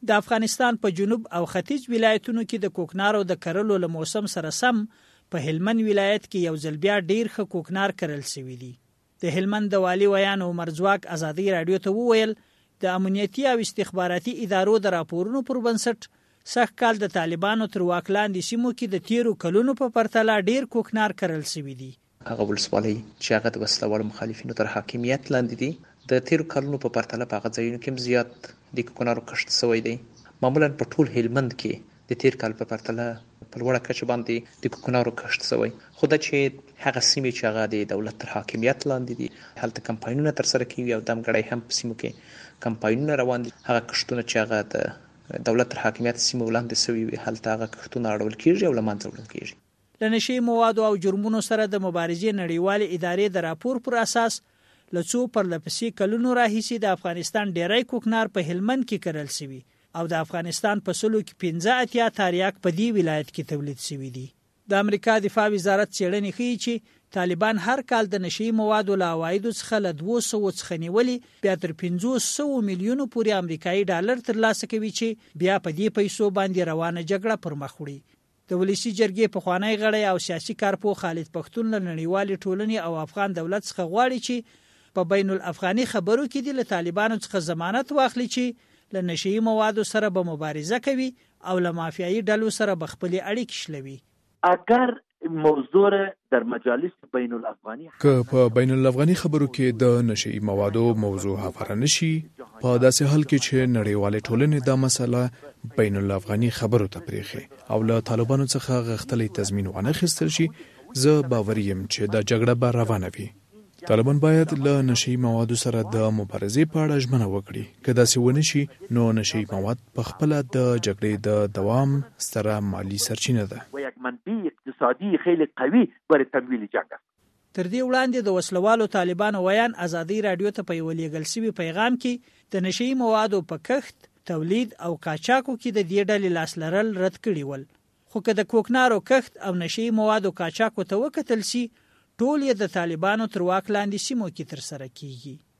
د افغانستان په جنوب او ختیځ ولایتونو کې د کوکنارو د کرلو له موسم سره سم په هلمند ولایت کې یو ځل بیا ډیر ښه کوکنار کرل شوی دی. د هلمند د والي ویان عمر ځواک ازادي رادیو ته وویل د امنیتي او استخباراتي ادارو د راپورونو پر بنسټ سږ کال د طالبانو تر واک لاندې سیمو کې د تیرو کلونو په پرتله ډیر کوکنار کرل شوی دی. هغه ولسوالۍ چې هغه د وسلوالو مخالفینو تر حاکمیت لاندې دي د تیرو کلونو په پرتله په هغه ځایونو کې زیات د کوکنارو کښت شوی دی. معمولا په ټول هلمند کې د تیر کال په پرتله په لوړه کچه باندې د کوکنارو کښت شوی. خو دا چې هغه سیمې چې هغه د دولت تر حاکمیت لاندې دي هلته کمپاینونه ترسره کیږي او دمګړی هم په سیمو کې کمپاینونه روان دي. هغه کښتونه چې هغه د دولت تر حاکمیت سیمو لاندې شوي وي هلته هغه کښتونه اړول کیږي او له منځه وړل کیږي. له نشي موادو او جرمونو سره د مبارزې نړیوالې ادارې د راپور پر اساس له څو پرلپسې کلونو راهیسې د افغانستان ډیری کوکنار په هلمند کې کرل شوی او د افغانستان په سلو کې 15 تاریاک په دې ولایت کې تولید شوی دی. د امریکا دفاع وزارت څېړنې ښیي چې طالبان هر کال د نشي موادو له عوایدو څخه له 200 څخه نیولې بیا تر 500 میلیونو پورې امریکایي ډالر ترلاسه کوي چې بیا په دې پیسو باندې روانه جګړه پر مخ وړي. د ولسی جرګې پخوانی غړی او سیاسي کارپو خالد پښتون له نړیوالې ټولنې او افغان دولت څخه غواړي چې په بین الافغاني خبرو کې د طالبانو څخه ضمانت واخلي چې له نشي موادو سره به مبارزه کوي او له مافیایي ډلو سره به خپلې اړیکې شلوي. اگر موضوع در مجالس بین الافغاني که په بین الافغاني خبرو کې د نشئی موادو موضوع هفاره نشي په داسې حال کې چې نړیوالې ټولنې دا مسله بین الافغاني خبرو ته پرېږي او له طالبانو څخه غښتلی تضمین وانخیستل شي زه باوري یم چې دا جګړه به روانه وي. طالبان باید له نشئی موادو سره د مبارزې په اړه ژمنه وکړي. که داسې ونه شي نو نشئی مواد په خپله د جګړې د دوام ستره مالی سرچینه ده. و یک منبع اقتصادی خیلی قوی برای تمویل جنگ است. تر دې وړاندې د وسلوالو طالبانو ویان ازادي رادیو ته په یو لیږل شوي پیغام کې د نشئی موادو په کښت، تولید او قاچاقو کې د دې ډلې لاس لرل رد کړي ول. خو که د کوکنارو کښت او نشئی موادو قاچاقو ته وکتل شي ټول یې د طالبانو تر واک لاندې سیمو کې ترسره کیږي.